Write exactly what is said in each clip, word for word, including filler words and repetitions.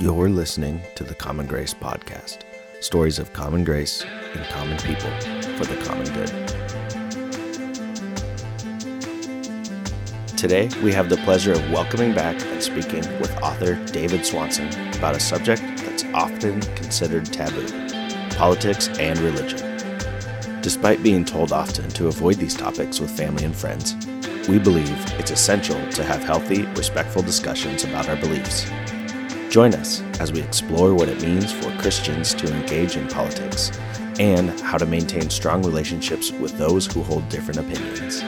You're listening to the Common Grace Podcast, stories of common grace and common people for the common good. Today, we have the pleasure of welcoming back and speaking with author David Swanson about a subject that's often considered taboo, politics and religion. Despite being told often to avoid these topics with family and friends, we believe it's essential to have healthy, respectful discussions about our beliefs. Join us as we explore what it means for Christians to engage in politics and how to maintain strong relationships with those who hold different opinions.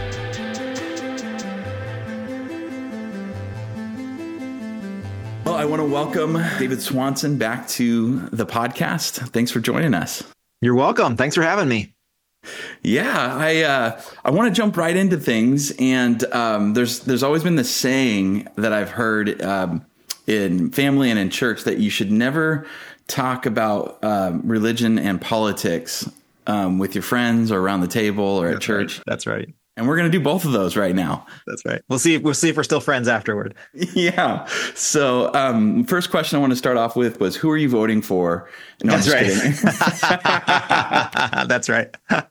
Well, I want to welcome David Swanson back to the podcast. Thanks for joining us. You're welcome. Thanks for having me. Yeah, I uh, I want to jump right into things, and um, there's there's always been this saying that I've heard um, in family and in church that you should never talk about um, religion and politics um, with your friends or around the table or That's at church. Right. That's right. And we're going to do both of those right now. That's right. We'll see. We'll see if we're still friends afterward. Yeah. So, um, first question I want to start off with was, who are you voting for? No, That's right. That's right.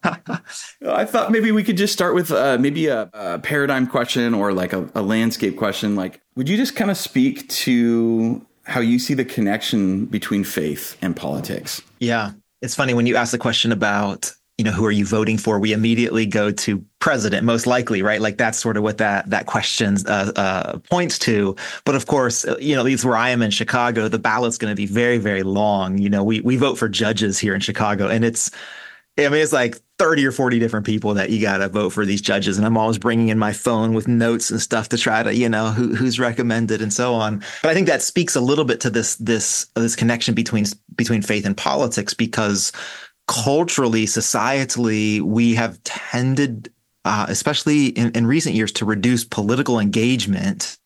I thought maybe we could just start with uh, maybe a, a paradigm question or like a, a landscape question. Like, would you just kind of speak to how you see the connection between faith and politics? Yeah. It's funny when you ask the question about, you know, who are you voting for? We immediately go to president, most likely, right? Like that's sort of what that that question uh, uh, points to. But of course, you know, at least where I am in Chicago, the ballot's going to be very, very long. You know, we we vote for judges here in Chicago, and it's, I mean, it's like thirty or forty different people that you got to vote for these judges. And I'm always bringing in my phone with notes and stuff to try to, you know, who, who's recommended and so on. But I think that speaks a little bit to this this this connection between between faith and politics, because culturally, societally, we have tended, uh, especially in, in recent years, to reduce political engagement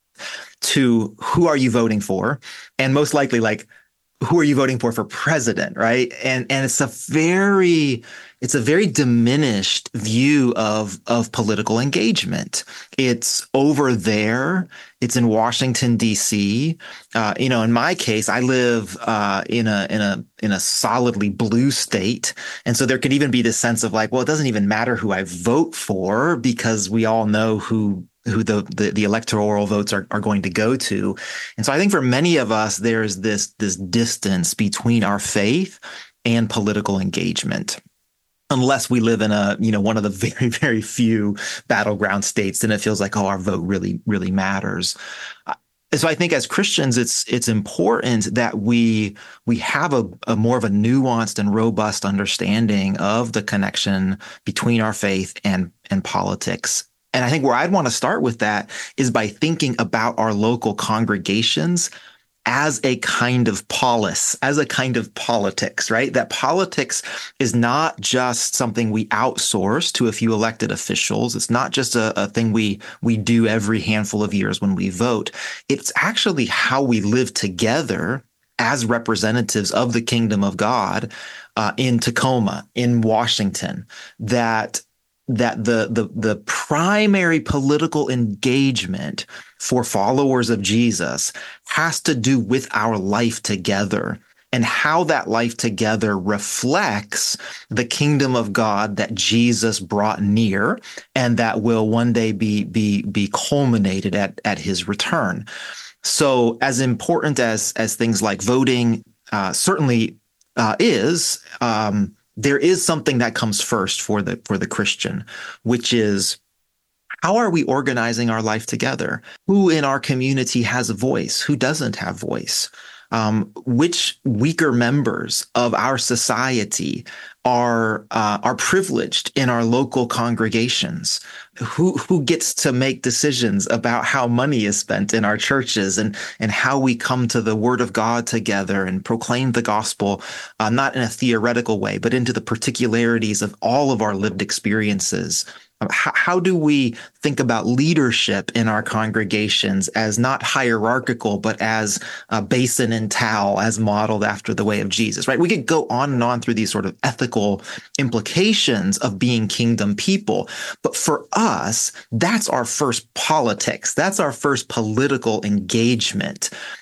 to who are you voting for? And most likely, like, who are you voting for for president, right? And and it's a very it's a very diminished view of of political engagement. It's over there. It's in Washington, D C. Uh, you know, in my case, I live uh, in a in a in a solidly blue state, and so there could even be this sense of like, well, it doesn't even matter who I vote for because we all know who. who the, the, the electoral votes are, are going to go to. And so I think for many of us, there's this, this distance between our faith and political engagement. Unless we live in a, you know, one of the very, very few battleground states, then it feels like, oh, our vote really, really matters. So I think as Christians, it's it's important that we we have a, a more of a nuanced and robust understanding of the connection between our faith and and politics. And I think where I'd want to start with that is by thinking about our local congregations as a kind of polis, as a kind of politics, right? That politics is not just something we outsource to a few elected officials. It's not just a, a thing we we do every handful of years when we vote. It's actually how we live together as representatives of the kingdom of God uh, in Tacoma, in Washington, that that the, the, the primary political engagement for followers of Jesus has to do with our life together and how that life together reflects the kingdom of God that Jesus brought near and that will one day be, be, be culminated at, at his return. So as important as, as things like voting uh, certainly uh, is, um, there is something that comes first for the for the Christian, which is, how are we organizing our life together? Who in our community has a voice? Who doesn't have voice? Um, which weaker members of our society are uh, are privileged in our local congregations? Who who gets to make decisions about how money is spent in our churches and and how we come to the Word of God together and proclaim the gospel, uh, not in a theoretical way, but into the particularities of all of our lived experiences? How, how do we think about leadership in our congregations as not hierarchical, but as uh, basin and towel, as modeled after the way of Jesus, right? We could go on and on through these sort of ethical implications of being kingdom people. But for us, that's our first politics. That's our first political engagement.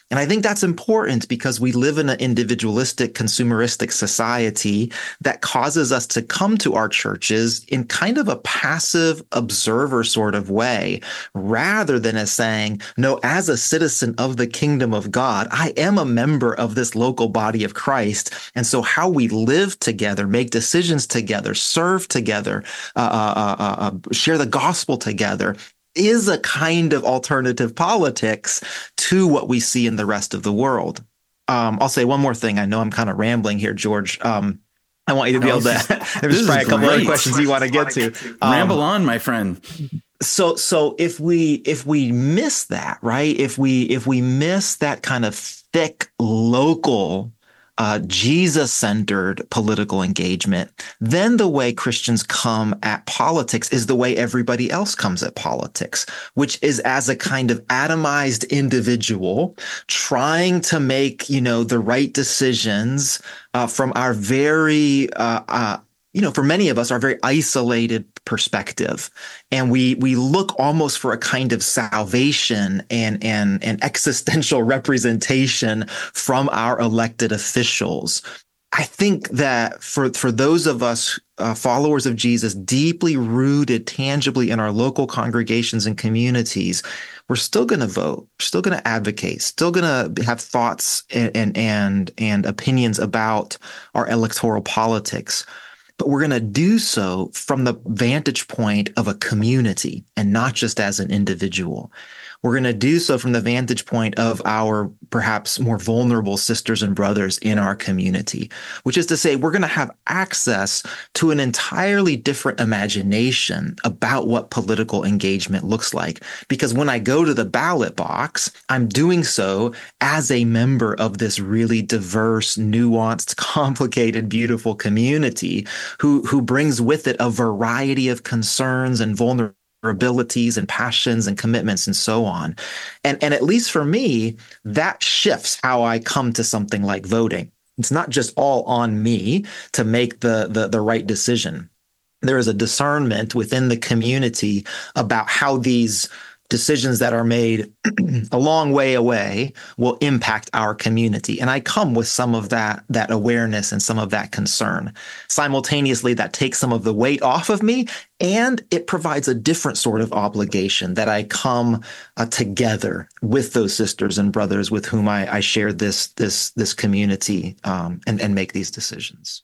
And I think that's important because we live in an individualistic, consumeristic society that causes us to come to our churches in kind of a passive observer sort of way, rather than as saying, no, as a citizen of the kingdom of God, I am a member of this local body of Christ. And so how we live together, make decisions together, serve together, uh, uh, uh, uh, share the gospel together is a kind of alternative politics to what we see in the rest of the world. Um, I'll say one more thing. I know I'm kind of rambling here, George. Um, I want you to be able to, there's probably a couple other questions you want to get to. Um, Ramble on, my friend. So, so if we, if we miss that, right? If we, if we miss that kind of thick local Uh, Jesus-centered political engagement, then the way Christians come at politics is the way everybody else comes at politics, which is as a kind of atomized individual trying to make, you know, the right decisions uh, from our very, uh, uh, you know, for many of us, our very isolated perspective. And we we look almost for a kind of salvation and and and existential representation from our elected officials. I think that for for those of us uh, followers of Jesus, deeply rooted tangibly in our local congregations and communities, we're still going to vote, we're still going to advocate, still going to have thoughts and and and, and opinions about our electoral politics. But we're going to do so from the vantage point of a community and not just as an individual. We're going to do so from the vantage point of our perhaps more vulnerable sisters and brothers in our community, which is to say we're going to have access to an entirely different imagination about what political engagement looks like. Because when I go to the ballot box, I'm doing so as a member of this really diverse, nuanced, complicated, beautiful community who, who brings with it a variety of concerns and vulnerabilities abilities and passions and commitments and so on. And, and at least for me, that shifts how I come to something like voting. It's not just all on me to make the, the, the right decision. There is a discernment within the community about how these decisions that are made a long way away will impact our community. And I come with some of that, that awareness and some of that concern. Simultaneously, that takes some of the weight off of me, and it provides a different sort of obligation that I come uh, together with those sisters and brothers with whom I, I share this, this, this community um, and, and make these decisions.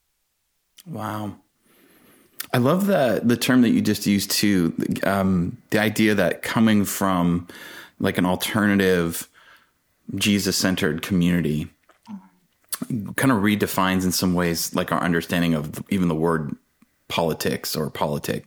Wow. I love the the term that you just used too. Um, the idea that coming from like an alternative Jesus-centered community kind of redefines in some ways like our understanding of even the word politics or politic.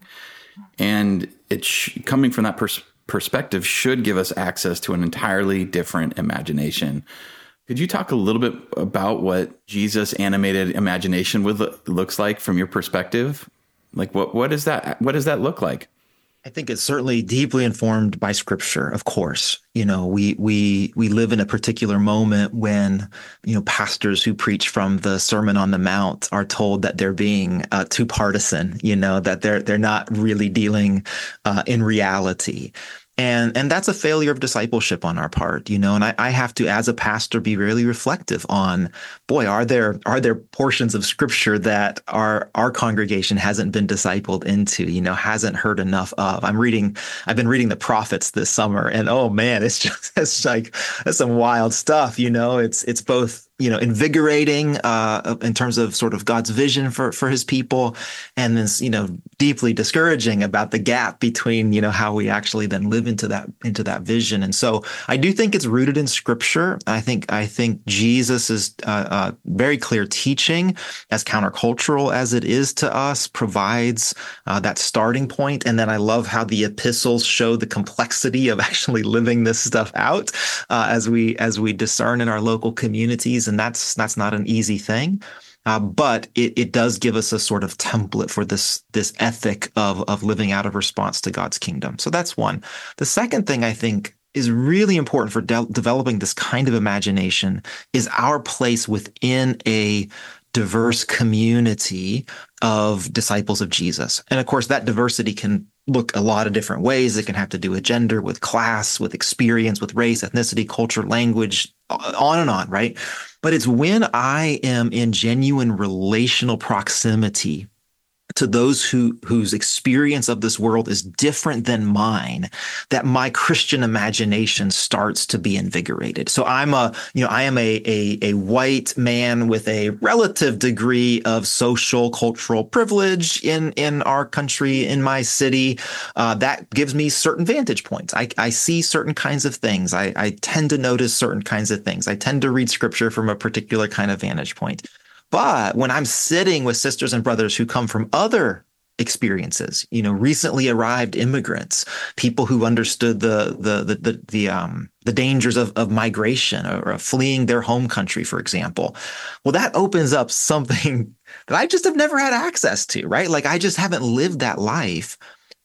And it sh- coming from that pers- perspective should give us access to an entirely different imagination. Could you talk a little bit about what Jesus animated imagination with looks like from your perspective? Like what, what is that? What does that look like? I think it's certainly deeply informed by Scripture, of course. You know, we we we live in a particular moment when, you know, pastors who preach from the Sermon on the Mount are told that they're being uh, too partisan, you know, that they're they're not really dealing uh, in reality. And and that's a failure of discipleship on our part, you know, and I, I have to, as a pastor, be really reflective on, boy, are there are there portions of Scripture that our our congregation hasn't been discipled into, you know, hasn't heard enough of. I'm reading, I've been reading the prophets this summer, and oh man, it's just it's like it's some wild stuff, you know. It's it's both, you know, invigorating uh, in terms of sort of God's vision for, for his people, and then, you know, deeply discouraging about the gap between, you know, how we actually then live into that, into that vision. And so I do think it's rooted in Scripture. I think, I think Jesus is uh, uh, very clear teaching, as countercultural as it is to us, provides uh, that starting point. And then I love how the epistles show the complexity of actually living this stuff out uh, as we, as we discern in our local communities. And that's that's not an easy thing, uh, but it, it does give us a sort of template for this this ethic of of living out of response to God's kingdom. So that's one. The second thing I think is really important for de- developing this kind of imagination is our place within a diverse community of disciples of Jesus. And of course, that diversity can look a lot of different ways. It can have to do with gender, with class, with experience, with race, ethnicity, culture, language, on and on, right? But it's when I am in genuine relational proximity to those who whose experience of this world is different than mine, that my Christian imagination starts to be invigorated. So I'm a, you know, I am a, a, a white man with a relative degree of social, cultural privilege in, in our country, in my city. Uh, that gives me certain vantage points. I, I see certain kinds of things. I, I tend to notice certain kinds of things. I tend to read scripture from a particular kind of vantage point. But when I'm sitting with sisters and brothers who come from other experiences, you know, recently arrived immigrants, people who understood the the the the, the um the dangers of, of migration or of fleeing their home country, for example, well, that opens up something that I just have never had access to, right? Like I just haven't lived that life.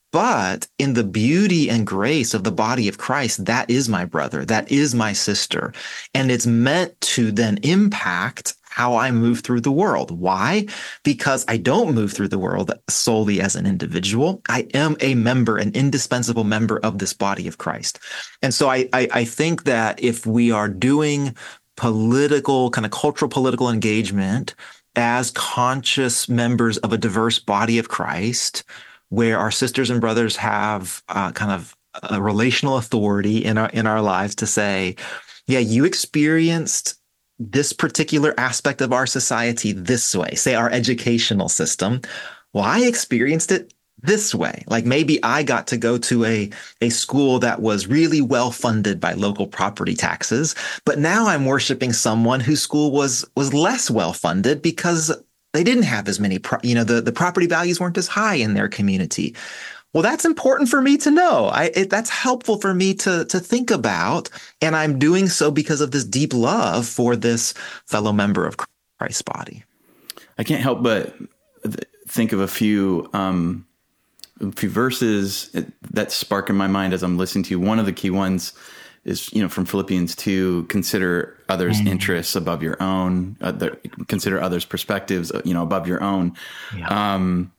But in the beauty and grace of the body of Christ, that is my brother, that is my sister. And it's meant to then impact how I move through the world. Why? Because I don't move through the world solely as an individual. I am a member, an indispensable member of this body of Christ. And so I, I, I think that if we are doing political, kind of cultural political engagement as conscious members of a diverse body of Christ, where our sisters and brothers have uh, kind of a relational authority in our in our lives to say, yeah, you experienced this particular aspect of our society this way, say our educational system. Well, I experienced it this way. Like maybe I got to go to a, a school that was really well funded by local property taxes, but now I'm worshiping someone whose school was was less well funded because they didn't have as many, pro- you know, the, the property values weren't as high in their community. Well, that's important for me to know. I, it, that's helpful for me to, to think about. And I'm doing so because of this deep love for this fellow member of Christ's body. I can't help but think of a few, um, a few verses that spark in my mind as I'm listening to you. One of the key ones is, you know, from Philippians two, consider others' mm. interests above your own, uh, the, consider others' perspectives, you know, above your own. Yeah. Um,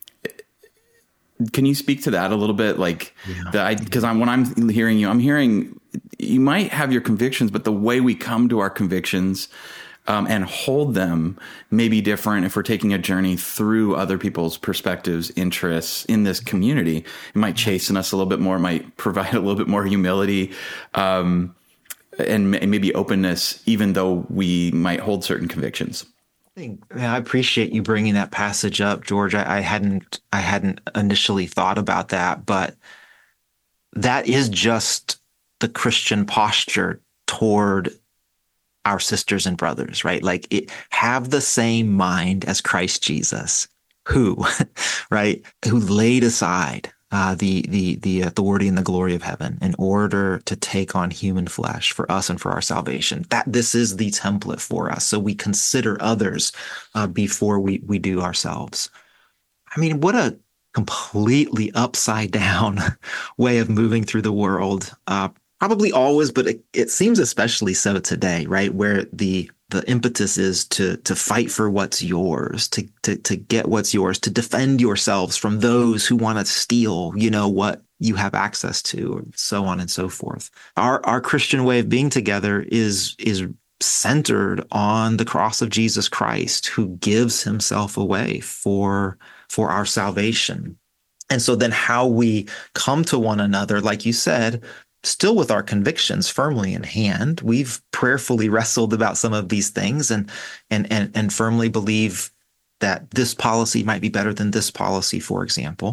Can you speak to that a little bit? Like, yeah. because I'm when I'm hearing you, I'm hearing you might have your convictions, but the way we come to our convictions um, and hold them may be different if we're taking a journey through other people's perspectives, interests in this community. It might chasten us a little bit more. It might provide a little bit more humility um, and maybe openness, even though we might hold certain convictions. I appreciate you bringing that passage up, George. I, I hadn't, I hadn't initially thought about that, but that is just the Christian posture toward our sisters and brothers, right? Like it, have the same mind as Christ Jesus, who, right, who laid aside Uh, the the the authority and the glory of heaven in order to take on human flesh for us and for our salvation. That this is the template for us. So we consider others uh, before we we do ourselves. I mean, what a completely upside down way of moving through the world. Uh, probably always, but it, it seems especially so today, right? Where the The impetus is to to fight for what's yours, to to to get what's yours, to defend yourselves from those who want to steal, you know, what you have access to, so on and so forth. Our our Christian way of being together is is centered on the cross of Jesus Christ, who gives himself away for for our salvation. And so then how we come to one another, like you said, still with our convictions firmly in hand. We've prayerfully wrestled about some of these things and and and and firmly believe that this policy might be better than this policy, for example.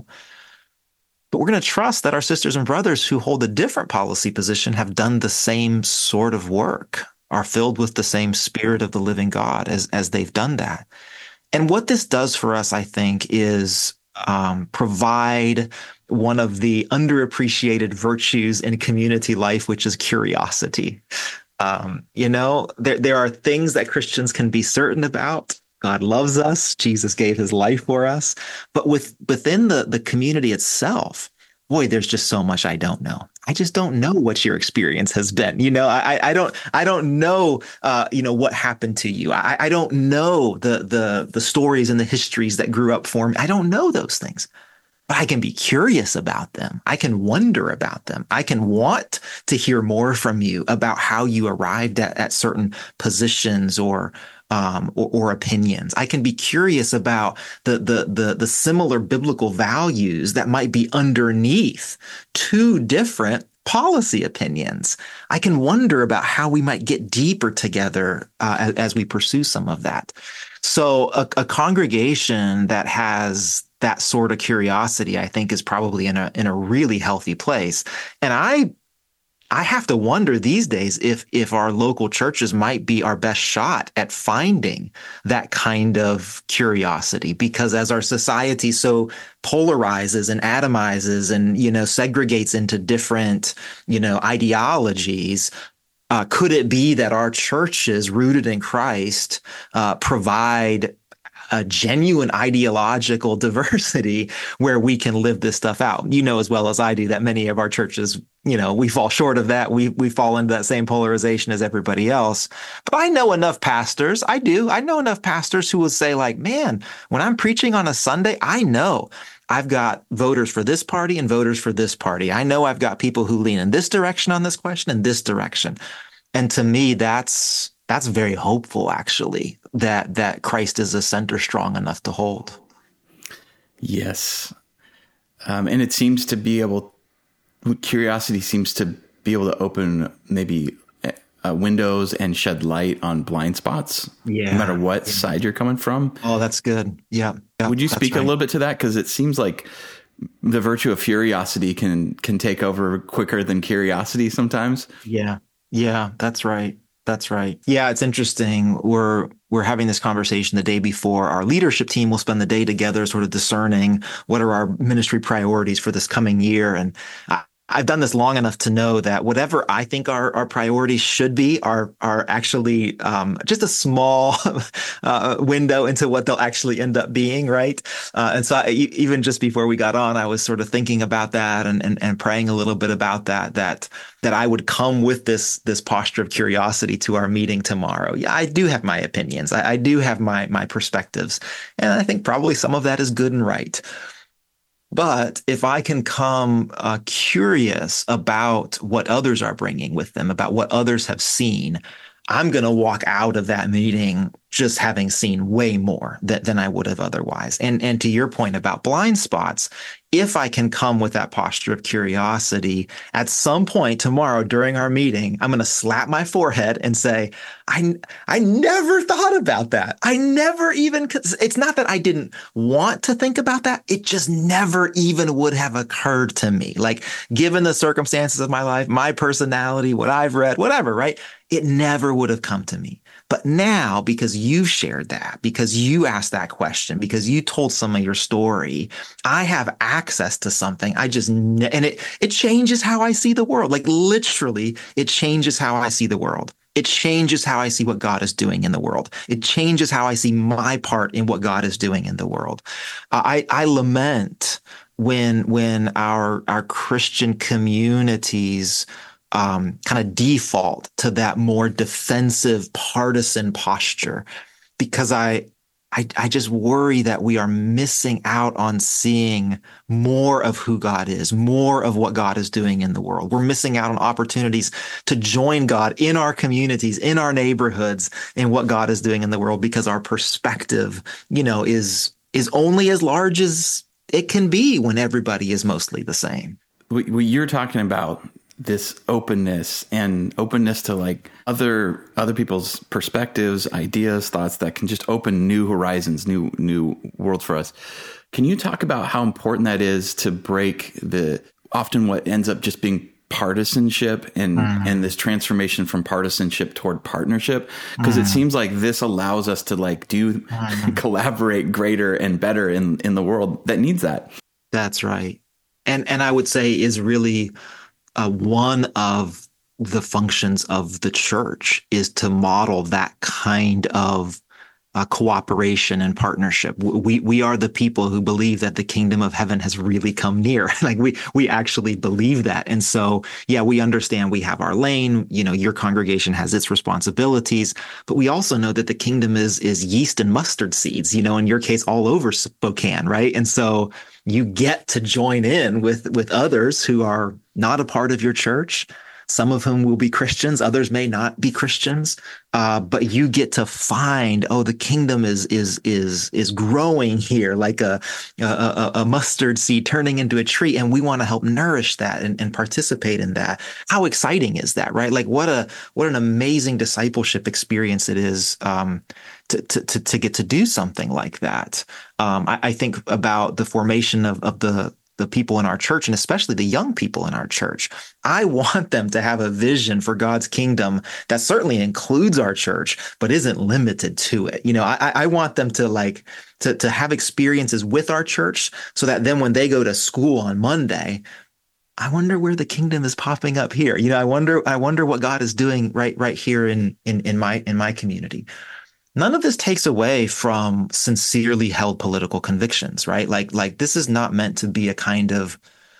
But we're going to trust that our sisters and brothers who hold a different policy position have done the same sort of work, are filled with the same spirit of the living God as as they've done that. And what this does for us, I think, is um, provide one of the underappreciated virtues in community life, which is curiosity. Um, you know, there, there are things that Christians can be certain about. God loves us. Jesus gave his life for us. But with within the, the community itself, boy, there's just so much I don't know. I just don't know what your experience has been. You know, I, I don't I don't know, uh, you know, what happened to you. I, I don't know the, the, the stories and the histories that grew up for me. I don't know those things. but I can be curious about them. I can wonder about them. I can want to hear more from you about how you arrived at, at certain positions or, um, or, or opinions. I can be curious about the, the, the, the similar biblical values that might be underneath two different policy opinions. I can wonder about how we might get deeper together uh, as, as we pursue some of that. So a, a congregation that has that sort of curiosity, I think, is probably in a in a really healthy place. And I I have to wonder these days if if our local churches might be our best shot at finding that kind of curiosity, because as our society so polarizes and atomizes and, you know, segregates into different, you know, ideologies, uh, could it be that our churches rooted in Christ uh, provide a genuine ideological diversity where we can live this stuff out? You know as well as I do that many of our churches, you know, we fall short of that. We we fall into that same polarization as everybody else. But I know enough pastors. I do. I know enough pastors who will say, like, man, when I'm preaching on a Sunday, I know I've got voters for this party and voters for this party. I know I've got people who lean in this direction on this question and this direction. And to me, that's that's very hopeful, actually, that that Christ is a center strong enough to hold. Yes. Um, and it seems to be able, curiosity seems to be able to open maybe uh, windows and shed light on blind spots, yeah. no matter what yeah. side you're coming from. Oh, that's good. Yeah. yeah Would you speak right. a little bit to that? Because it seems like the virtue of curiosity can can take over quicker than curiosity sometimes. Yeah. Yeah, that's right. That's right. Yeah, it's interesting. We're we're having this conversation the day before. Our leadership team will spend the day together sort of discerning what are our ministry priorities for this coming year. And I, I've done this long enough to know that whatever I think our, our priorities should be are are actually um, just a small uh, window into what they'll actually end up being, right? Uh, and so I, even just before we got on, I was sort of thinking about that and, and and praying a little bit about that, that that I would come with this this posture of curiosity to our meeting tomorrow. Yeah, I do have my opinions. I, I do have my my perspectives, and I think probably some of that is good and right. But if I can come uh, curious about what others are bringing with them, about what others have seen, I'm going to walk out of that meeting just having seen way more than, than I would have otherwise. And, and to your point about blind spots, if I can come with that posture of curiosity, at some point tomorrow during our meeting, I'm going to slap my forehead and say, I, I never thought about that. I never even, it's not that I didn't want to think about that. It just never even would have occurred to me. Like, given the circumstances of my life, my personality, what I've read, whatever, right? It never would have come to me. But now, because you shared that, because you asked that question, because you told some of your story, I have access to something. I just, ne- and it, it changes how I see the world. Like, literally, it changes how I see the world. It changes how I see what God is doing in the world. It changes how I see my part in what God is doing in the world. Uh, I, I lament when, when our, our Christian communities Um, kind of default to that more defensive, partisan posture, because I, I, I just worry that we are missing out on seeing more of who God is, more of what God is doing in the world. We're missing out on opportunities to join God in our communities, in our neighborhoods, in what God is doing in the world, because our perspective, you know, is is only as large as it can be when everybody is mostly the same. What, what you're talking about, this openness and openness to like other other people's perspectives, ideas, thoughts that can just open new horizons, new new worlds for us. Can you talk about how important that is to break the often what ends up just being partisanship and mm. and this transformation from partisanship toward partnership? Because mm. it seems like this allows us to like do mm. collaborate greater and better in in the world that needs that. That's right. And and I would say is really Uh, one of the functions of the church is to model that kind of uh, cooperation and partnership. We we are the people who believe that the kingdom of heaven has really come near. Like we we actually believe that. And so, yeah, we understand we have our lane. You know, your congregation has its responsibilities, but we also know that the kingdom is is yeast and mustard seeds. You know, in your case, all over Spokane, right? And so you get to join in with with others who are not a part of your church, some of whom will be Christians, others may not be Christians, uh, but you get to find, oh, the kingdom is is is is growing here like a a, a mustard seed turning into a tree, and we want to help nourish that and, and participate in that. How exciting is that, right? Like what a what an amazing discipleship experience it is. Um, To, to to get to do something like that. Um, I, I think about the formation of, of the the people in our church, and especially the young people in our church. I want them to have a vision for God's kingdom that certainly includes our church, but isn't limited to it. You know, I, I want them to like to to have experiences with our church, so that then when they go to school on Monday, I wonder where the kingdom is popping up here. You know, I wonder I wonder what God is doing right right here in in in my in my community. None of this takes away from sincerely held political convictions, right? Like, like this is not meant to be a kind of,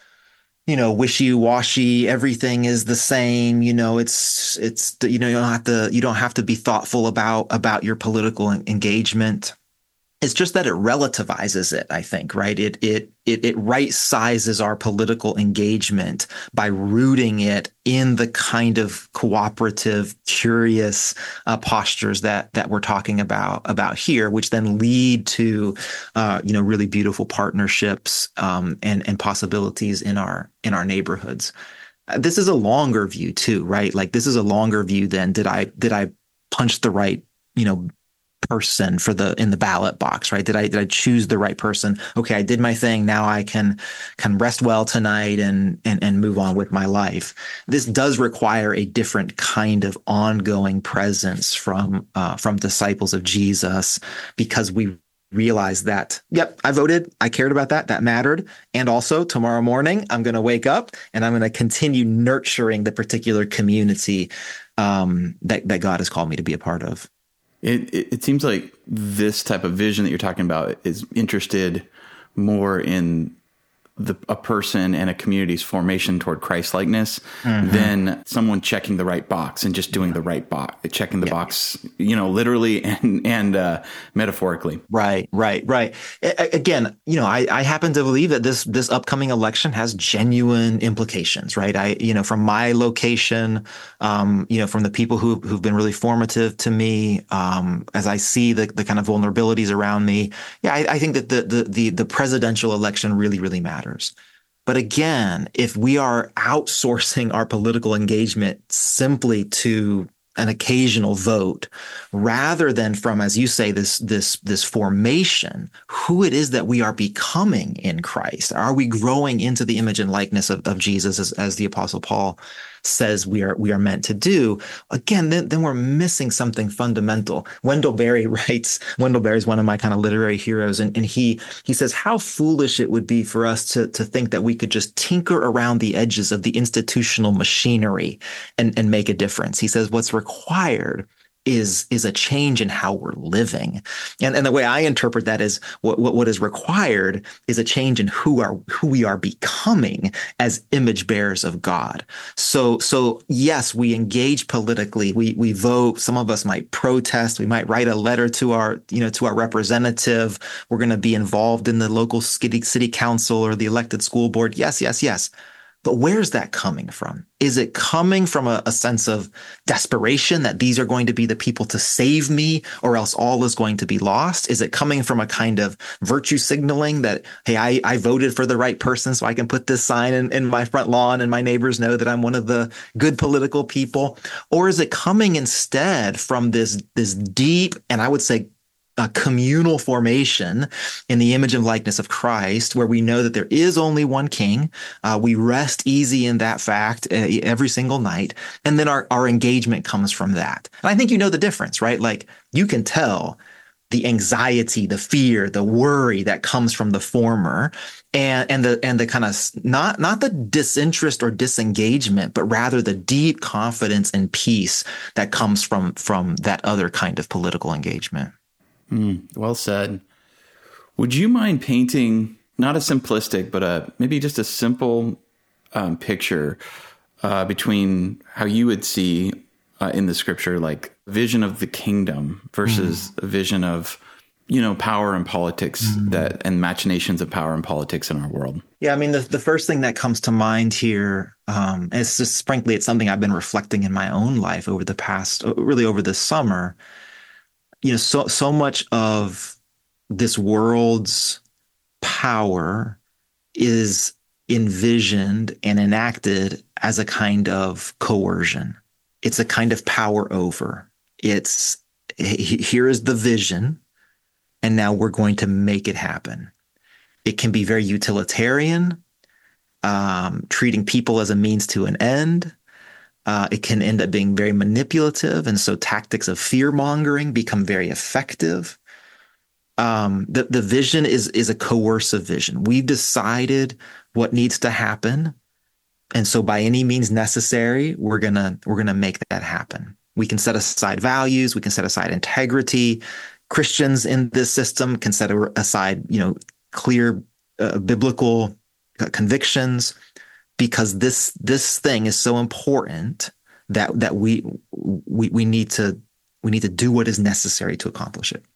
you know, wishy-washy, everything is the same. You know, it's, it's, you know, you don't have to, you don't have to be thoughtful about, about your political engagement. It's just that it relativizes it, I think, right? It it it it right sizes our political engagement by rooting it in the kind of cooperative, curious uh, postures that that we're talking about about here, which then lead to uh, you know really beautiful partnerships um, and and possibilities in our in our neighborhoods. Uh, this is a longer view too, right? Like this is a longer view than did I did I punch the right you know. person for the in the ballot box, right? Did I did I choose the right person? Okay, I did my thing. Now I can can rest well tonight and and and move on with my life. This does require a different kind of ongoing presence from uh, from disciples of Jesus, because we realize that, yep, I voted, I cared about that, that mattered. And also tomorrow morning, I'm going to wake up and I'm going to continue nurturing the particular community um, that, that God has called me to be a part of. It, it it seems like this type of vision that you're talking about is interested more in the a person and a community's formation toward Christ-likeness mm-hmm. than someone checking the right box and just doing the right box, checking the yep. box, you know, literally and and uh, metaphorically. Right, right, right. A- again, you know, I, I happen to believe that this this upcoming election has genuine implications, right? I, you know, from my location, um, you know, from the people who who've been really formative to me, um, as I see the the kind of vulnerabilities around me, yeah, I, I think that the the the the presidential election really, really matters. But again, if we are outsourcing our political engagement simply to an occasional vote, rather than from, as you say, this this this formation, who it is that we are becoming in Christ, are we growing into the image and likeness of, of Jesus, as, as the Apostle Paul says we are we are meant to do? Again, then, then we're missing something fundamental. Wendell Berry writes, Wendell Berry is one of my kind of literary heroes, and, and he he says how foolish it would be for us to to think that we could just tinker around the edges of the institutional machinery and, and make a difference. He says what's required is is a change in how we're living. And and the way I interpret that is what, what what is required is a change in who are who we are becoming as image bearers of God. So so yes, we engage politically, we we vote, some of us might protest, we might write a letter to our, you know, to our representative, we're going to be involved in the local city city council or the elected school board. Yes, yes, yes. But where's that coming from? Is it coming from a, a sense of desperation that these are going to be the people to save me or else all is going to be lost? Is it coming from a kind of virtue signaling that, hey, I, I voted for the right person so I can put this sign in, in my front lawn and my neighbors know that I'm one of the good political people? Or is it coming instead from this, this deep, and I would say a communal formation in the image and likeness of Christ, where we know that there is only one king. Uh, we rest easy in that fact uh, every single night. And then our, our engagement comes from that. And I think you know the difference, right? Like you can tell the anxiety, the fear, the worry that comes from the former, and and the and the kind of not not the disinterest or disengagement, but rather the deep confidence and peace that comes from from that other kind of political engagement. Mm, well said. Would you mind painting not a simplistic, but a maybe just a simple um, picture uh, between how you would see uh, in the scripture, like vision of the kingdom versus mm. a vision of, you know, power and politics mm. that and machinations of power and politics in our world? Yeah, I mean, the, the first thing that comes to mind here, um, and it's just frankly, it's something I've been reflecting in my own life over the past, really over the summer. You know, so so much of this world's power is envisioned and enacted as a kind of coercion. It's a kind of power over. It's here is the vision, and now we're going to make it happen. It can be very utilitarian, um, treating people as a means to an end. Uh, it can end up being very manipulative, and so tactics of fear mongering become very effective. Um, the the vision is is a coercive vision. We've decided what needs to happen, and so by any means necessary, we're gonna we're gonna make that happen. We can set aside values, we can set aside integrity. Christians in this system can set aside, you know, clear uh, biblical convictions, because this this thing is so important that that we we we need to we need to do what is necessary to accomplish it.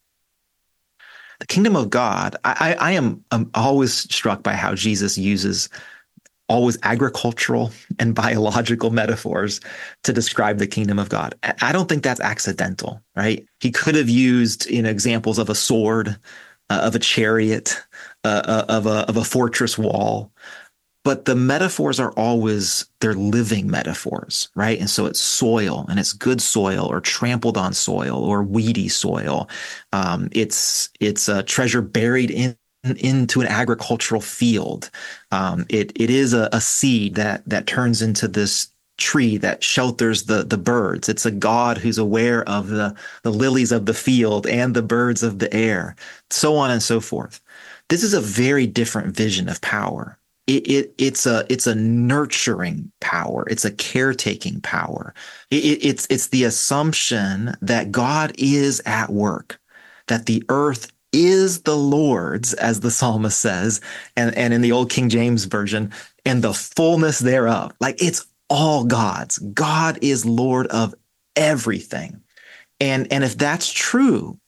The kingdom of God, I, I am I'm always struck by how Jesus uses always agricultural and biological metaphors to describe the kingdom of God. I don't think that's accidental, right? He could have used, you know, examples of a sword, uh, of a chariot, uh, uh, of a of a fortress wall. But the metaphors are always, they're living metaphors, right? And so it's soil, and it's good soil or trampled on soil or weedy soil. Um, it's it's a treasure buried in into an agricultural field. Um, it it is a, a seed that that turns into this tree that shelters the the birds. It's a God who's aware of the the lilies of the field and the birds of the air, so on and so forth. This is a very different vision of power. It, it, it's a it's a nurturing power. It's a caretaking power. It, it, it's it's the assumption that God is at work, that the earth is the Lord's, as the psalmist says, and, and in the old King James version, and the fullness thereof. Like, it's all God's. God is Lord of everything. And, and if that's true,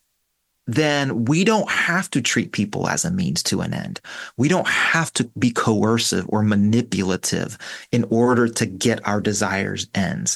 then we don't have to treat people as a means to an end. We don't have to be coercive or manipulative in order to get our desires ends.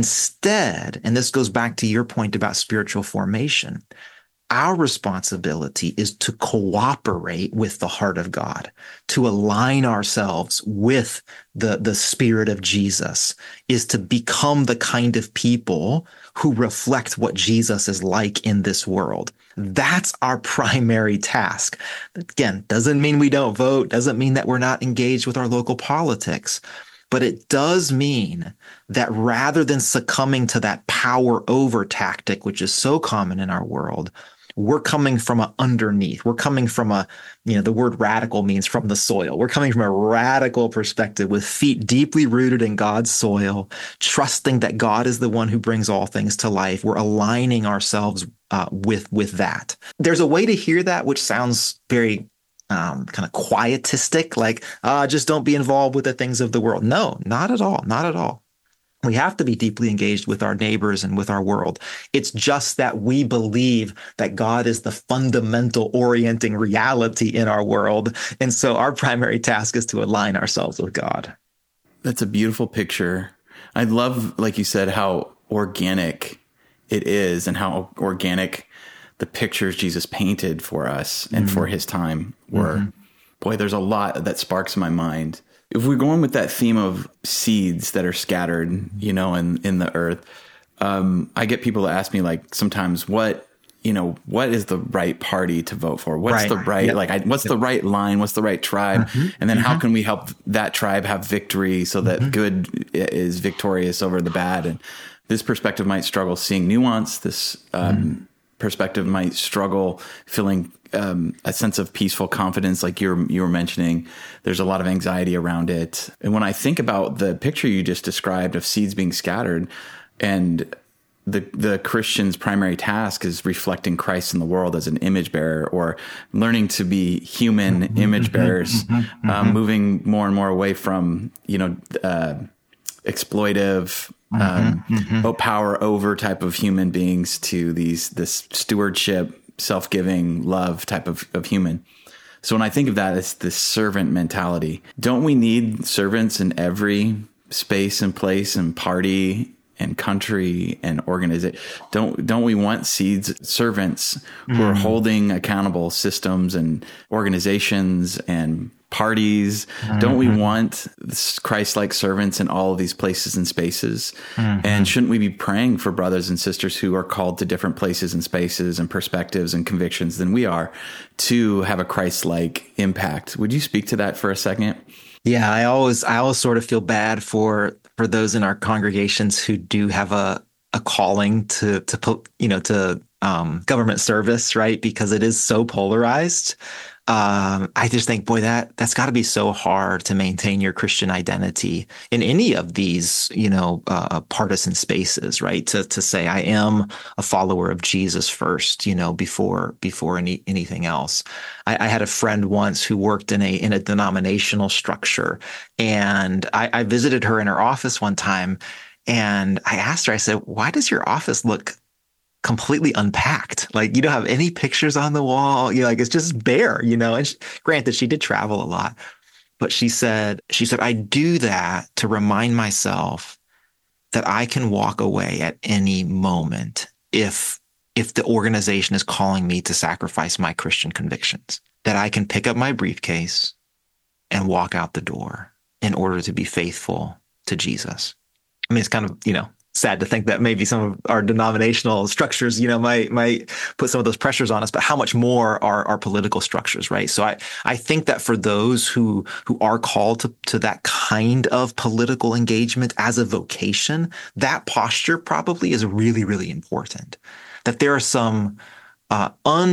Instead, and this goes back to your point about spiritual formation, our responsibility is to cooperate with the heart of God, to align ourselves with the, the spirit of Jesus, is to become the kind of people who reflect what Jesus is like in this world. That's our primary task. Again, doesn't mean we don't vote, doesn't mean that we're not engaged with our local politics. But it does mean that rather than succumbing to that power over tactic, which is so common in our world, we're coming from a underneath. We're coming from a, you know, the word radical means from the soil. We're coming from a radical perspective with feet deeply rooted in God's soil, trusting that God is the one who brings all things to life. We're aligning ourselves uh, with, with that. There's a way to hear that, which sounds very um, kind of quietistic, like, uh, just don't be involved with the things of the world. No, not at all. Not at all. We have to be deeply engaged with our neighbors and with our world. It's just that we believe that God is the fundamental orienting reality in our world. And so our primary task is to align ourselves with God. That's a beautiful picture. I love, like you said, how organic it is and how organic the pictures Jesus painted for us and mm-hmm. for his time were. Mm-hmm. Boy, there's a lot that sparks in my mind. If we're going with that theme of seeds that are scattered, you know, in, in the earth, um, I get people to ask me, like, sometimes what, you know, what is the right party to vote for? What's right. the right, yep. like, I, what's yep. the right line? What's the right tribe? Mm-hmm. And then mm-hmm. how can we help that tribe have victory so that mm-hmm. good is victorious over the bad? And this perspective might struggle seeing nuance. This um, mm-hmm. perspective might struggle feeling Um, a sense of peaceful confidence, like you're you were mentioning. There's a lot of anxiety around it. And when I think about the picture you just described of seeds being scattered, and the the Christian's primary task is reflecting Christ in the world as an image bearer, or learning to be human mm-hmm, image bearers, mm-hmm, mm-hmm. Um, moving more and more away from, you know, uh, exploitive, mm-hmm, um, mm-hmm. power over type of human beings to these this stewardship, self-giving, love type of, of human. So when I think of that, it's this servant mentality. Don't we need servants in every space and place and party and country and organization? Don't don't we want seeds, servants who mm. are holding accountable systems and organizations and parties? Mm-hmm. Don't we want Christ-like servants in all of these places and spaces? Mm-hmm. And shouldn't we be praying for brothers and sisters who are called to different places and spaces and perspectives and convictions than we are to have a Christ-like impact? Would you speak to that for a second? Yeah, I always I always sort of feel bad for for those in our congregations who do have a a calling to to you know to um, government service, right? Because it is so polarized. Um, I just think, boy, that that's got to be so hard to maintain your Christian identity in any of these, you know, uh, partisan spaces, right? To to say I am a follower of Jesus first, you know, before before any anything else. I, I had a friend once who worked in a in a denominational structure, and I, I visited her in her office one time, and I asked her, I said, "Why does your office look completely unpacked? Like, you don't have any pictures on the wall. You know, like, it's just bare, you know." And she, granted, she did travel a lot, but she said, she said, "I do that to remind myself that I can walk away at any moment if, if the organization is calling me to sacrifice my Christian convictions, that I can pick up my briefcase and walk out the door in order to be faithful to Jesus." I mean, it's kind of, you know, sad to think that maybe some of our denominational structures, you know, might might put some of those pressures on us, but how much more are our political structures, right? So I I think that for those who who are called to, to that kind of political engagement as a vocation, that posture probably is really, really important. That there are some uh,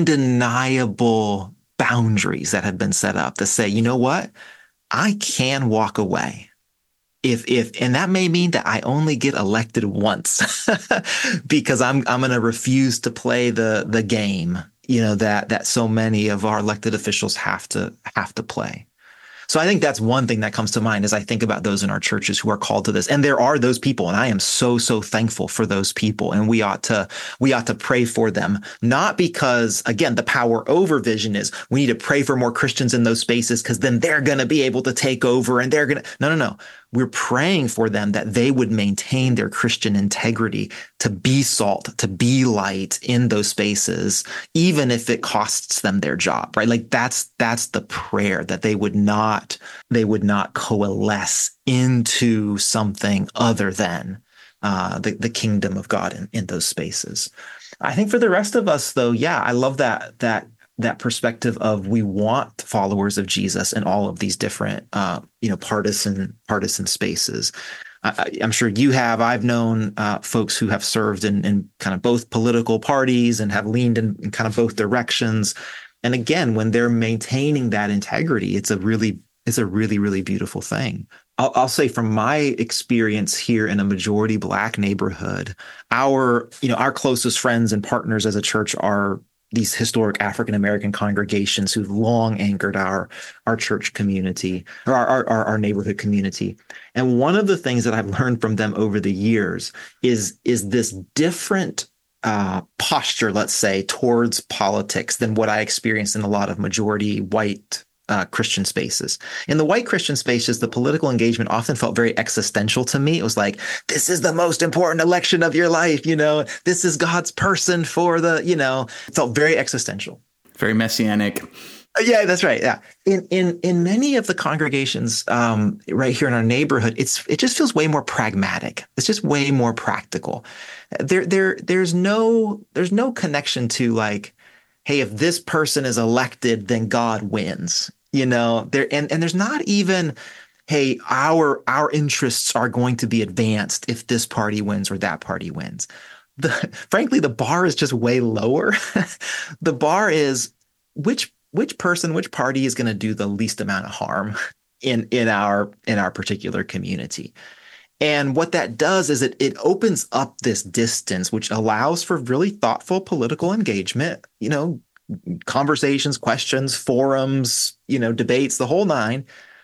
undeniable boundaries that have been set up to say, you know what, I can walk away. If, if, and that may mean that I only get elected once because I'm, I'm going to refuse to play the, the game, you know, that, that so many of our elected officials have to, have to play. So I think that's one thing that comes to mind as I think about those in our churches who are called to this. And there are those people, and I am so, so thankful for those people. And we ought to, we ought to pray for them, not because, again, the power over vision is we need to pray for more Christians in those spaces because then they're going to be able to take over and they're going to, no, no, no. We're praying for them that they would maintain their Christian integrity, to be salt, to be light in those spaces, even if it costs them their job, right? Like that's, that's the prayer, that they would not, they would not coalesce into something other than uh, the, the kingdom of God in, in those spaces. I think for the rest of us though, yeah, I love that, that, that perspective of we want followers of Jesus in all of these different, uh, you know, partisan, partisan spaces. I, I'm sure you have. I've known uh, folks who have served in, in kind of both political parties and have leaned in, in kind of both directions. And again, when they're maintaining that integrity, it's a really, it's a really, really beautiful thing. I'll, I'll say from my experience here in a majority Black neighborhood, our, you know, our closest friends and partners as a church are these historic African-American congregations who've long anchored our, our church community, or our, our, our neighborhood community. And one of the things that I've learned from them over the years is, is this different uh, posture, let's say, towards politics than what I experienced in a lot of majority white Uh, Christian spaces. In the white Christian spaces, the political engagement often felt very existential to me. It was like, this is the most important election of your life. You know, this is God's person for the, you know, it felt very existential. Very messianic. Yeah, that's right. Yeah. In, in, in many of the congregations um, right here in our neighborhood, it's, it just feels way more pragmatic. It's just way more practical. There, there, there's no, there's no connection to like, hey, if this person is elected, then God wins. You know, there and, and there's not even, hey, our our interests are going to be advanced if this party wins or that party wins. The, frankly, the bar is just way lower. The bar is which which person, which party is going to do the least amount of harm in in our in our particular community. And what that does is it it opens up this distance, which allows for really thoughtful political engagement, you know, conversations, questions, forums, you know, debates, the whole nine.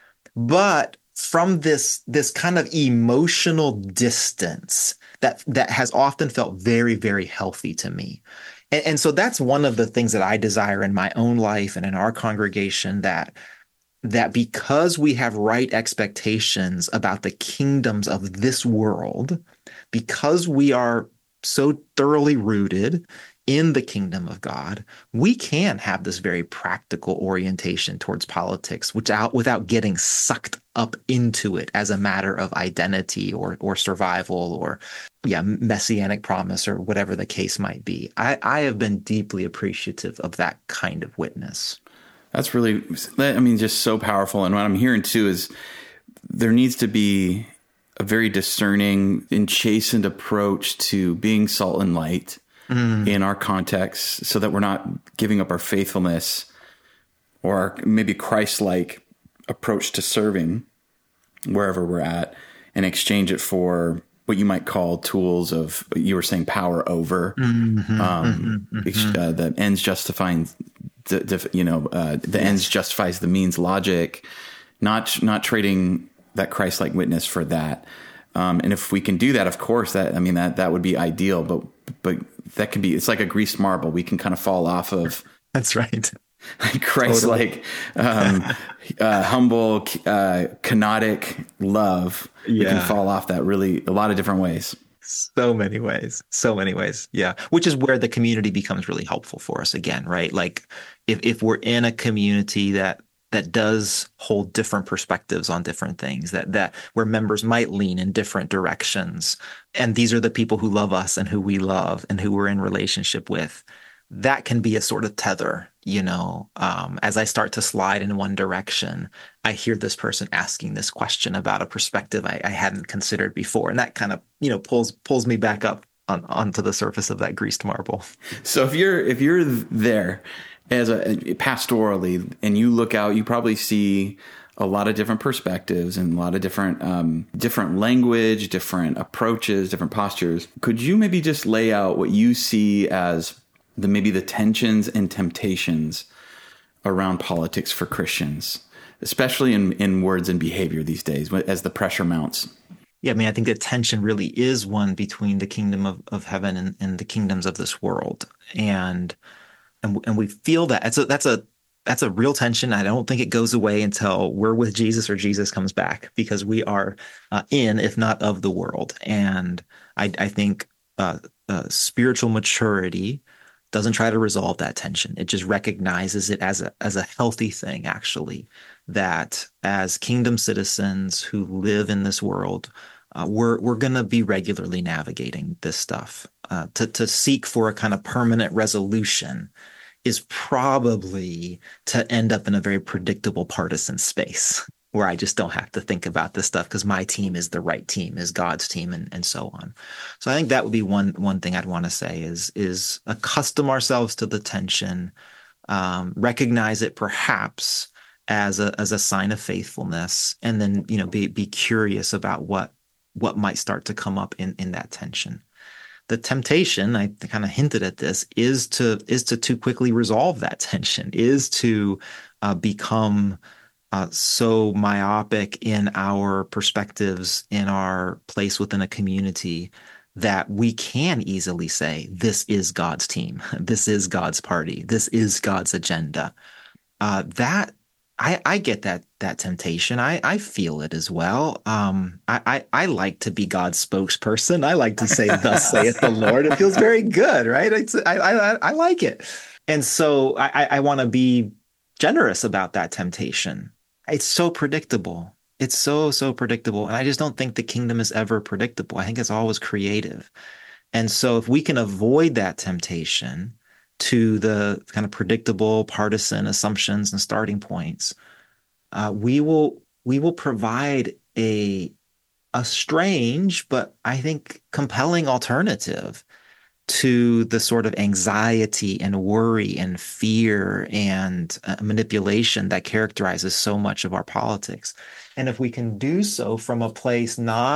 But from this this kind of emotional distance that that has often felt very, very healthy to me. And, and so that's one of the things that I desire in my own life and in our congregation, that that because we have right expectations about the kingdoms of this world, because we are so thoroughly rooted in the kingdom of God, we can have this very practical orientation towards politics without, without getting sucked up into it as a matter of identity or or survival or yeah, messianic promise or whatever the case might be. I, I have been deeply appreciative of that kind of witness. That's really, I mean, just so powerful. And what I'm hearing too is there needs to be a very discerning and chastened approach to being salt and light mm. in our context, so that we're not giving up our faithfulness or our maybe Christ-like approach to serving wherever we're at, and exchange it for what you might call tools of, you were saying, power over, mm-hmm, um, mm-hmm. Uh, the ends justifying, the, the you know, uh, the yes. ends justifies the means logic, not not trading that Christ-like witness for that. Um, and if we can do that, of course, that I mean that that would be ideal. But but that can be, it's like a greased marble. We can kind of fall off of. That's right. Christ-like, um, uh, humble, uh, kenotic love. Yeah. We can fall off that really a lot of different ways. So many ways, so many ways. Yeah. Which is where the community becomes really helpful for us again, right? Like if, if we're in a community that, that does hold different perspectives on different things, that, that where members might lean in different directions. And these are the people who love us and who we love and who we're in relationship with. That can be a sort of tether, you know, um, as I start to slide in one direction, I hear this person asking this question about a perspective I, I hadn't considered before. And that kind of, you know, pulls pulls me back up on, onto the surface of that greased marble. So if you're if you're there as a pastorally and you look out, you probably see a lot of different perspectives and a lot of different um, different language, different approaches, different postures. Could you maybe just lay out what you see as the maybe the tensions and temptations around politics for Christians, especially in, in words and behavior these days as the pressure mounts? Yeah, I mean, I think the tension really is one between the kingdom of, of heaven and, and the kingdoms of this world. And and and we feel that. That's a, that's a that's a real tension. I don't think it goes away until we're with Jesus or Jesus comes back, because we are uh, in, if not of the world. And I, I think uh, uh, spiritual maturity doesn't try to resolve that tension. It just recognizes it as a as a healthy thing, actually, that as kingdom citizens who live in this world, uh, we're we're going to be regularly navigating this stuff. Uh, to to seek for a kind of permanent resolution is probably to end up in a very predictable partisan space where I just don't have to think about this stuff because my team is the right team, is God's team, and, and so on. So I think that would be one one thing I'd want to say is, is accustom ourselves to the tension, um, recognize it perhaps as a as a sign of faithfulness, and then, you know, be be curious about what what might start to come up in, in that tension. The temptation, I kind of hinted at this, is to is to too quickly resolve that tension, is to uh, become Uh, so myopic in our perspectives, in our place within a community, that we can easily say, this is God's team, this is God's party, this is God's agenda. Uh, that I, I get that that temptation. I, I feel it as well. Um, I, I, I like to be God's spokesperson. I like to say, "Thus saith the Lord." It feels very good, right? It's, I, I I like it, and so I, I want to be generous about that temptation. It's so predictable. It's so, so predictable. And I just don't think the kingdom is ever predictable. I think it's always creative. And so if we can avoid that temptation to the kind of predictable partisan assumptions and starting points, uh, we will we will provide a a strange, but I think compelling alternative to the sort of anxiety and worry and fear and uh, manipulation that characterizes so much of our politics. And if we can do so from a place not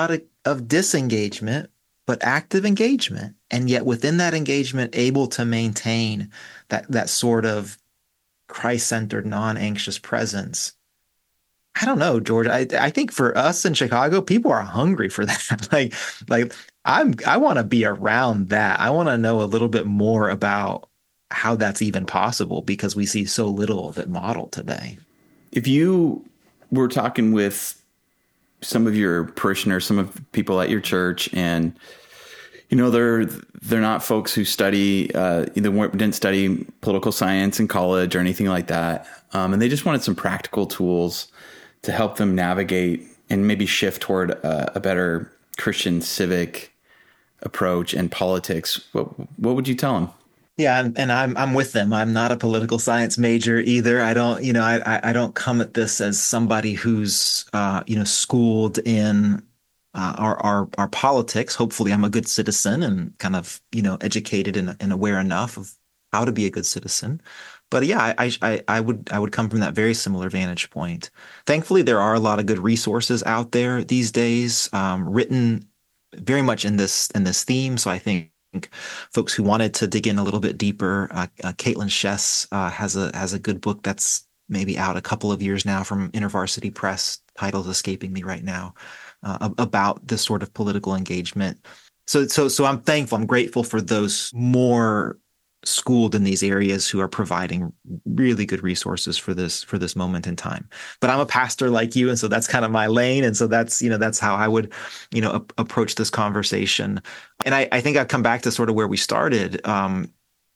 of disengagement, but active engagement. And yet within that engagement, able to maintain that, that sort of Christ-centered, non-anxious presence. I don't know, George. I, I think for us in Chicago, people are hungry for that. like, like I'm, I want to be around that. I want to know a little bit more about how that's even possible, because we see so little of it modeled today. If you were talking with some of your parishioners, some of people at your church, and you know they're they're not folks who study uh, either didn't study political science in college or anything like that, um, and they just wanted some practical tools to help them navigate and maybe shift toward a, a better Christian civic approach and politics. What what would you tell them? Yeah, and, and I'm I'm with them. I'm not a political science major either. I don't, you know, I I don't come at this as somebody who's uh, you know, schooled in uh, our our our politics. Hopefully, I'm a good citizen and kind of, you know, educated and, and aware enough of how to be a good citizen. But yeah, I, I I would I would come from that very similar vantage point. Thankfully, there are a lot of good resources out there these days, um, written very much in this in this theme. So I think folks who wanted to dig in a little bit deeper, uh, uh, Caitlin Chess uh, has a has a good book that's maybe out a couple of years now from InterVarsity Press. Title's escaping me right now, uh, about this sort of political engagement. So so so I'm thankful. I'm grateful for those more schooled in these areas who are providing really good resources for this for this moment in time. But I'm a pastor like you, and so that's kind of my lane, and so that's you know that's how I would you know a- approach this conversation. And I, I think I've come back to sort of where we started. Um,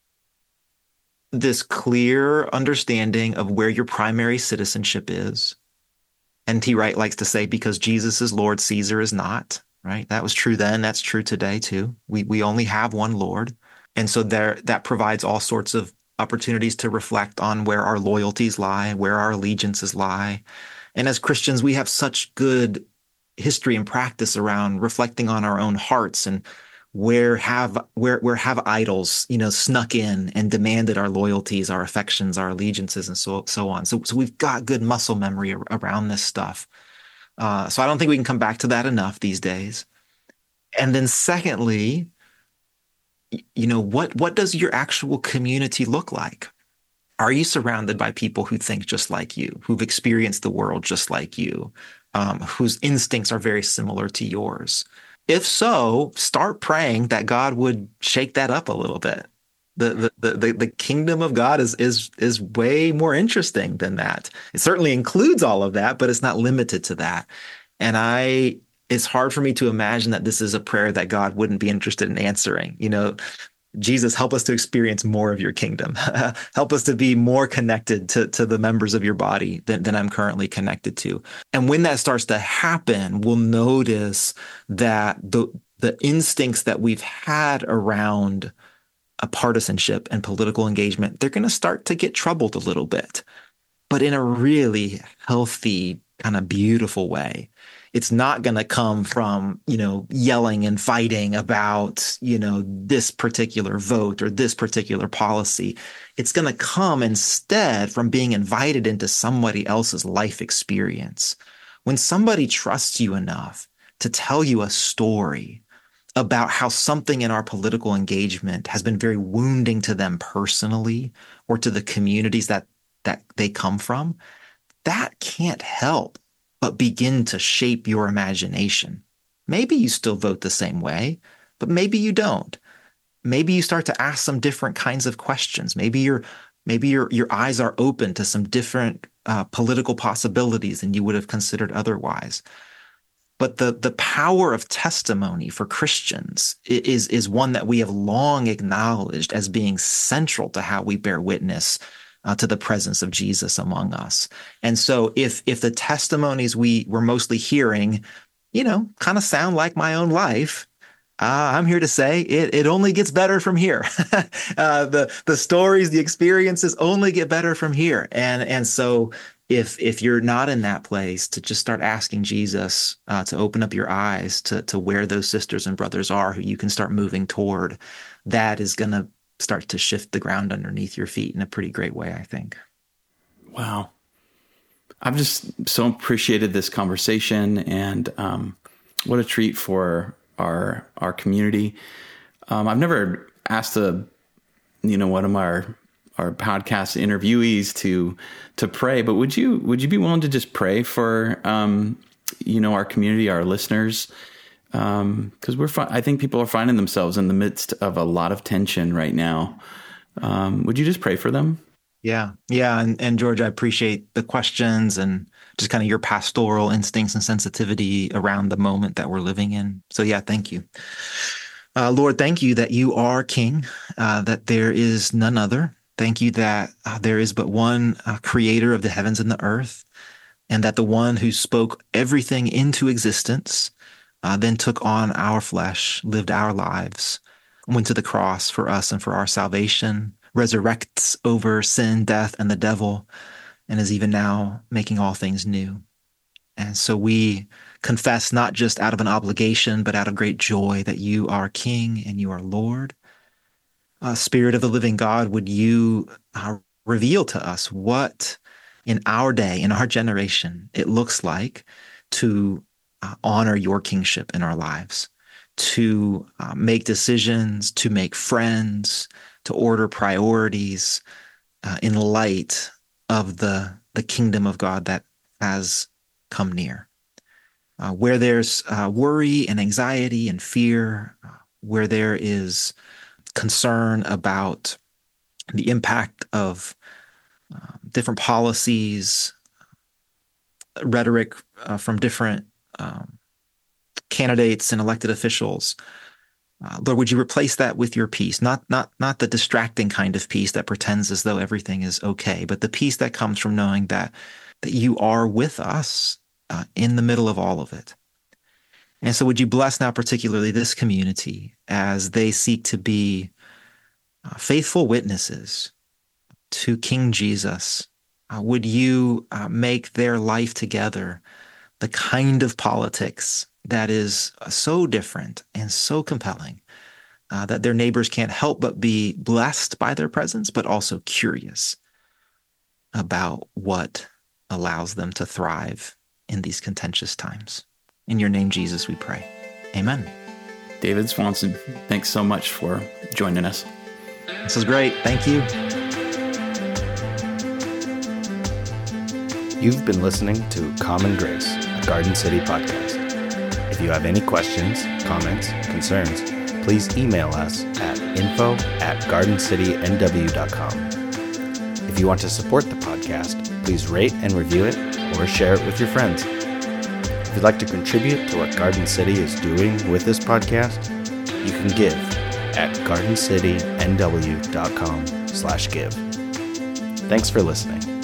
this clear understanding of where your primary citizenship is. N T Wright likes to say, because Jesus is Lord, Caesar is not. Right? That was true then. That's true today too. We we only have one Lord. And so there, that provides all sorts of opportunities to reflect on where our loyalties lie, where our allegiances lie. And as Christians, we have such good history and practice around reflecting on our own hearts and where have where where have idols, you know, snuck in and demanded our loyalties, our affections, our allegiances, and so so on. So so we've got good muscle memory around this stuff. Uh, so I don't think we can come back to that enough these days. And then secondly, you know, what what does your actual community look like? Are you surrounded by people who think just like you, who've experienced the world just like you, um, whose instincts are very similar to yours? If so, start praying that God would shake that up a little bit. The the the, the kingdom of God is is is way more interesting than that. It certainly includes all of that, but it's not limited to that. And I. It's hard for me to imagine that this is a prayer that God wouldn't be interested in answering. You know, Jesus, help us to experience more of your kingdom. Help us to be more connected to, to the members of your body than, than I'm currently connected to. And when that starts to happen, we'll notice that the, the instincts that we've had around a partisanship and political engagement, they're going to start to get troubled a little bit, but in a really healthy, kind of beautiful way. It's not going to come from, you know, yelling and fighting about, you know, this particular vote or this particular policy. It's going to come instead from being invited into somebody else's life experience. When somebody trusts you enough to tell you a story about how something in our political engagement has been very wounding to them personally or to the communities that, that they come from, that can't help but begin to shape your imagination. Maybe you still vote the same way, but maybe you don't. Maybe you start to ask some different kinds of questions. Maybe your maybe your your eyes are open to some different uh, political possibilities than you would have considered otherwise. But the the power of testimony for Christians is is one that we have long acknowledged as being central to how we bear witness Uh, to the presence of Jesus among us. And so if if the testimonies we were mostly hearing, you know, kind of sound like my own life, uh, I'm here to say it it only gets better from here. uh, the the stories, the experiences only get better from here. And and so if if you're not in that place, to just start asking Jesus uh, to open up your eyes to to where those sisters and brothers are who you can start moving toward, that is going to start to shift the ground underneath your feet in a pretty great way, I think. Wow. I've just so appreciated this conversation. And um, what a treat for our our community. Um, I've never asked a, you know, one of our our podcast interviewees to to pray, but would you would you be willing to just pray for um, you know, our community, our listeners? Um, because we're fi- I think people are finding themselves in the midst of a lot of tension right now. Um, would you just pray for them? Yeah. Yeah. And, and George, I appreciate the questions and just kind of your pastoral instincts and sensitivity around the moment that we're living in. So yeah, thank you. Uh, Lord, thank you that you are King, uh, that there is none other. Thank you that uh, there is but one uh, creator of the heavens and the earth, and that the one who spoke everything into existence uh, then took on our flesh, lived our lives, went to the cross for us and for our salvation, resurrects over sin, death, and the devil, and is even now making all things new. And so we confess not just out of an obligation, but out of great joy that you are King and you are Lord. Uh, Spirit of the living God, would you uh, reveal to us what in our day, in our generation, it looks like to uh, honor your kingship in our lives, to uh, make decisions, to make friends, to order priorities uh, in light of the, the kingdom of God that has come near. Uh, where there's uh, worry and anxiety and fear, uh, where there is concern about the impact of uh, different policies, rhetoric uh, from different um, candidates and elected officials, Uh, Lord, would you replace that with your peace? Not, not, not the distracting kind of peace that pretends as though everything is okay, but the peace that comes from knowing that that you are with us uh, in the middle of all of it. And so, would you bless now, particularly this community, as they seek to be uh, faithful witnesses to King Jesus? Uh, would you uh, make their life together the kind of politics that is so different and so compelling uh, that their neighbors can't help but be blessed by their presence, but also curious about what allows them to thrive in these contentious times. In your name, Jesus, we pray. Amen. David Swanson, thanks so much for joining us. This is great. Thank you. You've been listening to Common Grace, a Garden City podcast. If you have any questions, comments, concerns, please email us at info at gardencitynw.com. If you want to support the podcast, please rate and review it or share it with your friends. If you'd like to contribute to what Garden City is doing with this podcast, you can give at gardencitynw.com slash give. Thanks for listening.